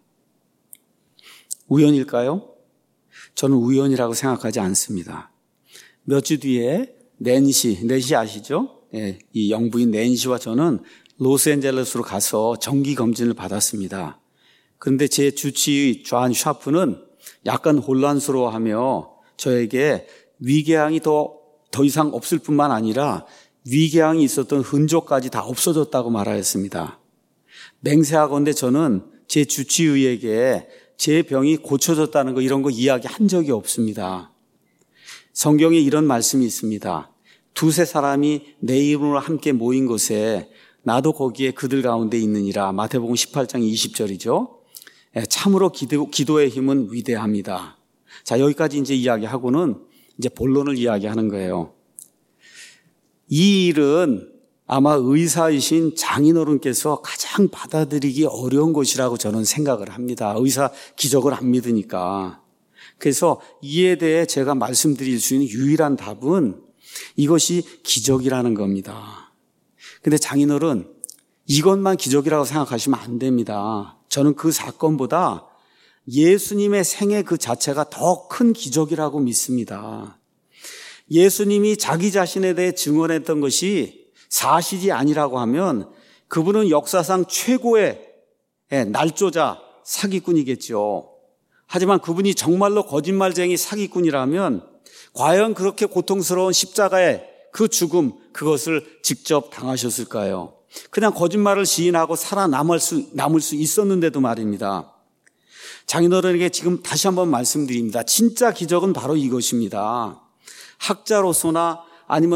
Speaker 1: 우연일까요? 저는 우연이라고 생각하지 않습니다. 몇 주 뒤에 낸시, 낸시 아시죠? 네, 이 영부인 낸시와 저는 로스앤젤레스로 가서 정기검진을 받았습니다. 그런데 제 주치의 존 샤프는 약간 혼란스러워하며 저에게 위궤양이 더, 더 이상 없을 뿐만 아니라 위궤양이 있었던 흔적까지 다 없어졌다고 말하였습니다. 맹세하건대 저는 제 주치의에게 제 병이 고쳐졌다는 거 이런 거 이야기한 적이 없습니다. 성경에 이런 말씀이 있습니다. 두세 사람이 내 이름으로 함께 모인 곳에 나도 거기에 그들 가운데 있느니라. 마태복음 십팔 장 이십 절이죠. 참으로 기도, 기도의 힘은 위대합니다. 자, 여기까지 이제 이야기하고는 이제 본론을 이야기하는 거예요. 이 일은 아마 의사이신 장인어른께서 가장 받아들이기 어려운 것이라고 저는 생각을 합니다. 의사 기적을 안 믿으니까. 그래서 이에 대해 제가 말씀드릴 수 있는 유일한 답은 이것이 기적이라는 겁니다. 근데 장인어른, 이것만 기적이라고 생각하시면 안 됩니다. 저는 그 사건보다 예수님의 생애 그 자체가 더 큰 기적이라고 믿습니다. 예수님이 자기 자신에 대해 증언했던 것이 사실이 아니라고 하면 그분은 역사상 최고의 날조자, 사기꾼이겠죠. 하지만 그분이 정말로 거짓말쟁이 사기꾼이라면 과연 그렇게 고통스러운 십자가의 그 죽음, 그것을 직접 당하셨을까요? 그냥 거짓말을 시인하고 살아남을 수, 남을 수 있었는데도 말입니다. 장인어른에게 지금 다시 한번 말씀드립니다. 진짜 기적은 바로 이것입니다. 학자로서나 아니면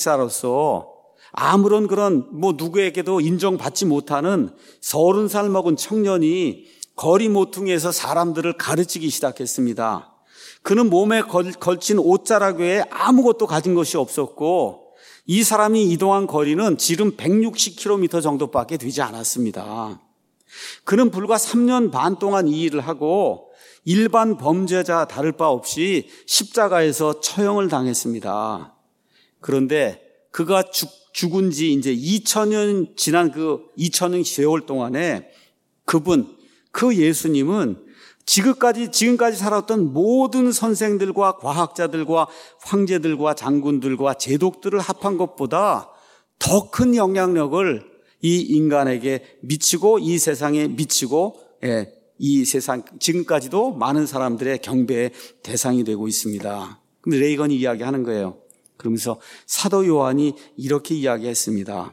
Speaker 1: 성직자로서 아무런 그런 뭐 누구에게도 인정받지 못하는 서른 살 먹은 청년이 거리 모퉁이에서 사람들을 가르치기 시작했습니다. 그는 몸에 걸, 걸친 옷자락 외에 아무것도 가진 것이 없었고 이 사람이 이동한 거리는 지름 백육십 킬로미터 정도밖에 되지 않았습니다. 그는 불과 삼 년 반 동안 이 일을 하고 일반 범죄자 다를 바 없이 십자가에서 처형을 당했습니다. 그런데 그가 죽, 죽은 지 이제 이천 년 지난 그 이천 년 세월 동안에 그분, 그 예수님은 지금까지, 지금까지 살았던 모든 선생들과 과학자들과 황제들과 장군들과 제독들을 합한 것보다 더 큰 영향력을 이 인간에게 미치고 이 세상에 미치고 예, 이 세상 지금까지도 많은 사람들의 경배의 대상이 되고 있습니다. 근데 레이건이 이야기하는 거예요. 그러면서 사도 요한이 이렇게 이야기했습니다.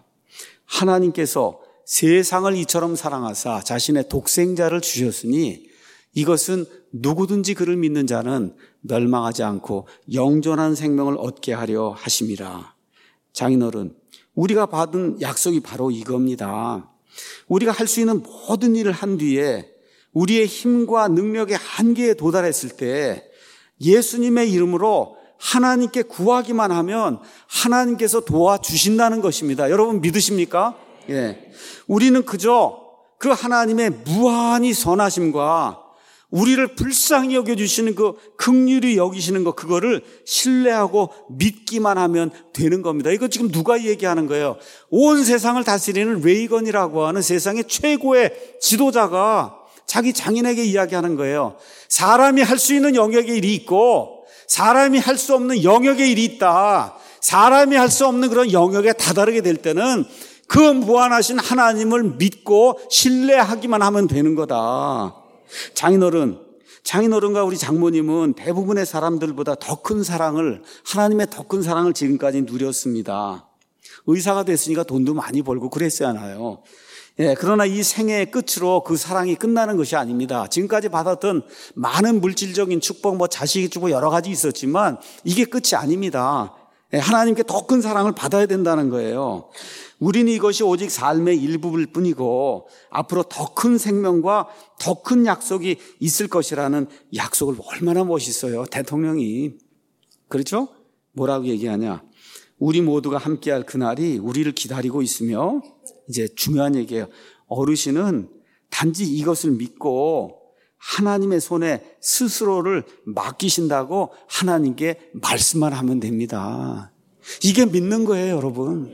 Speaker 1: 하나님께서 세상을 이처럼 사랑하사 자신의 독생자를 주셨으니 이것은 누구든지 그를 믿는 자는 멸망하지 않고 영존한 생명을 얻게 하려 하심이라. 장인어른, 우리가 받은 약속이 바로 이겁니다. 우리가 할 수 있는 모든 일을 한 뒤에 우리의 힘과 능력의 한계에 도달했을 때 예수님의 이름으로 하나님께 구하기만 하면 하나님께서 도와주신다는 것입니다. 여러분 믿으십니까? 예. 우리는 그저 그 하나님의 무한히 선하심과 우리를 불쌍히 여겨주시는 그 긍휼히 여기시는 것, 그거를 신뢰하고 믿기만 하면 되는 겁니다. 이거 지금 누가 얘기하는 거예요? 온 세상을 다스리는 레이건이라고 하는 세상의 최고의 지도자가 자기 장인에게 이야기하는 거예요. 사람이 할 수 있는 영역의 일이 있고 사람이 할 수 없는 영역의 일이 있다. 사람이 할 수 없는 그런 영역에 다다르게 될 때는 그 무한하신 하나님을 믿고 신뢰하기만 하면 되는 거다. 장인어른, 장인어른과 우리 장모님은 대부분의 사람들보다 더 큰 사랑을, 하나님의 더 큰 사랑을 지금까지 누렸습니다. 의사가 됐으니까 돈도 많이 벌고 그랬어야하나요? 예, 그러나 이 생애의 끝으로 그 사랑이 끝나는 것이 아닙니다. 지금까지 받았던 많은 물질적인 축복, 뭐 자식이 주고 여러 가지 있었지만 이게 끝이 아닙니다. 예, 하나님께 더 큰 사랑을 받아야 된다는 거예요. 우리는 이것이 오직 삶의 일부일 뿐이고 앞으로 더 큰 생명과 더 큰 약속이 있을 것이라는 약속을 얼마나 멋있어요. 대통령이. 그렇죠? 뭐라고 얘기하냐? 우리 모두가 함께할 그날이 우리를 기다리고 있으며 이제 중요한 얘기예요. 어르신은 단지 이것을 믿고 하나님의 손에 스스로를 맡기신다고 하나님께 말씀만 하면 됩니다. 이게 믿는 거예요, 여러분.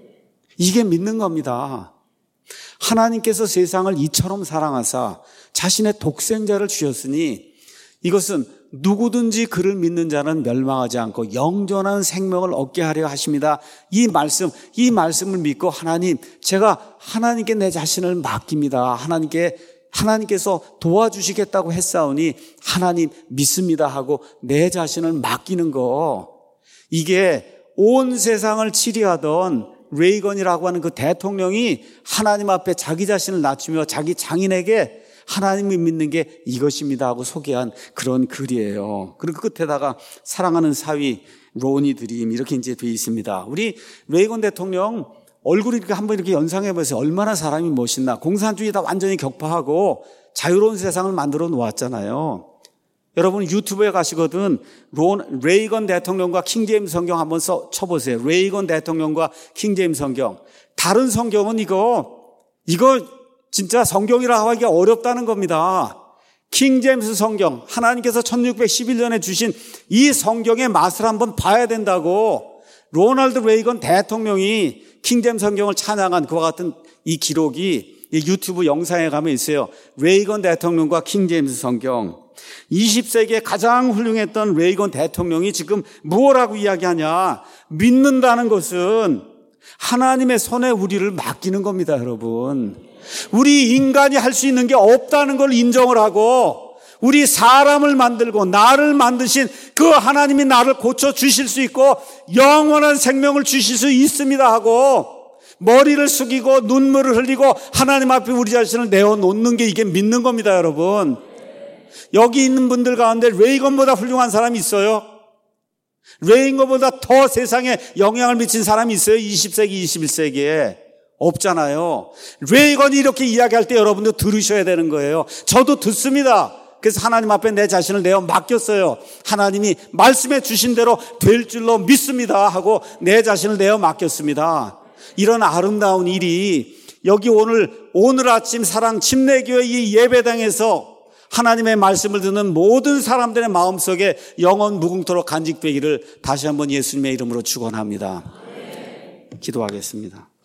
Speaker 1: 이게 믿는 겁니다. 하나님께서 세상을 이처럼 사랑하사 자신의 독생자를 주셨으니 이것은 누구든지 그를 믿는 자는 멸망하지 않고 영존한 생명을 얻게 하려 하십니다. 이 말씀, 이 말씀을 믿고 하나님, 제가 하나님께 내 자신을 맡깁니다. 하나님께, 하나님께서 도와주시겠다고 했사오니 하나님 믿습니다 하고 내 자신을 맡기는 거, 이게 온 세상을 치리하던 레이건이라고 하는 그 대통령이 하나님 앞에 자기 자신을 낮추며 자기 장인에게 하나님을 믿는 게 이것입니다 하고 소개한 그런 글이에요. 그리고 끝에다가 사랑하는 사위 로니 드림 이렇게 이제 되어 있습니다. 우리 레이건 대통령 얼굴이 이렇게 한번 이렇게 연상해 보세요. 얼마나 사람이 멋있나. 공산주의 다 완전히 격파하고 자유로운 세상을 만들어 놓았잖아요. 여러분 유튜브에 가시거든 론, 레이건 대통령과 킹제임스 성경 한번 써, 쳐보세요. 레이건 대통령과 킹제임스 성경. 다른 성경은 이거 이거 진짜 성경이라 하기 어렵다는 겁니다. 킹제임스 성경, 하나님께서 천육백십일 년에 주신 이 성경의 맛을 한번 봐야 된다고 로널드 레이건 대통령이 킹제임스 성경을 찬양한 그와 같은 이 기록이 이 유튜브 영상에 가면 있어요. 레이건 대통령과 킹제임스 성경. 이십 세기에 가장 훌륭했던 레이건 대통령이 지금 무엇라고 이야기하냐. 믿는다는 것은 하나님의 손에 우리를 맡기는 겁니다, 여러분. 우리 인간이 할 수 있는 게 없다는 걸 인정을 하고 우리 사람을 만들고 나를 만드신 그 하나님이 나를 고쳐주실 수 있고 영원한 생명을 주실 수 있습니다 하고 머리를 숙이고 눈물을 흘리고 하나님 앞에 우리 자신을 내어놓는 게 이게 믿는 겁니다, 여러분. 여기 있는 분들 가운데 레이건보다 훌륭한 사람이 있어요? 레이건보다 더 세상에 영향을 미친 사람이 있어요? 이십 세기, 이십일 세기에. 없잖아요. 레이건이 이렇게 이야기할 때 여러분도 들으셔야 되는 거예요. 저도 듣습니다. 그래서 하나님 앞에 내 자신을 내어 맡겼어요. 하나님이 말씀해 주신 대로 될 줄로 믿습니다 하고 내 자신을 내어 맡겼습니다. 이런 아름다운 일이 여기 오늘 오늘 아침 사랑 침례교회 이 예배당에서 하나님의 말씀을 듣는 모든 사람들의 마음속에 영원 무궁토록 간직되기를 다시 한번 예수님의 이름으로 축원합니다. 기도하겠습니다.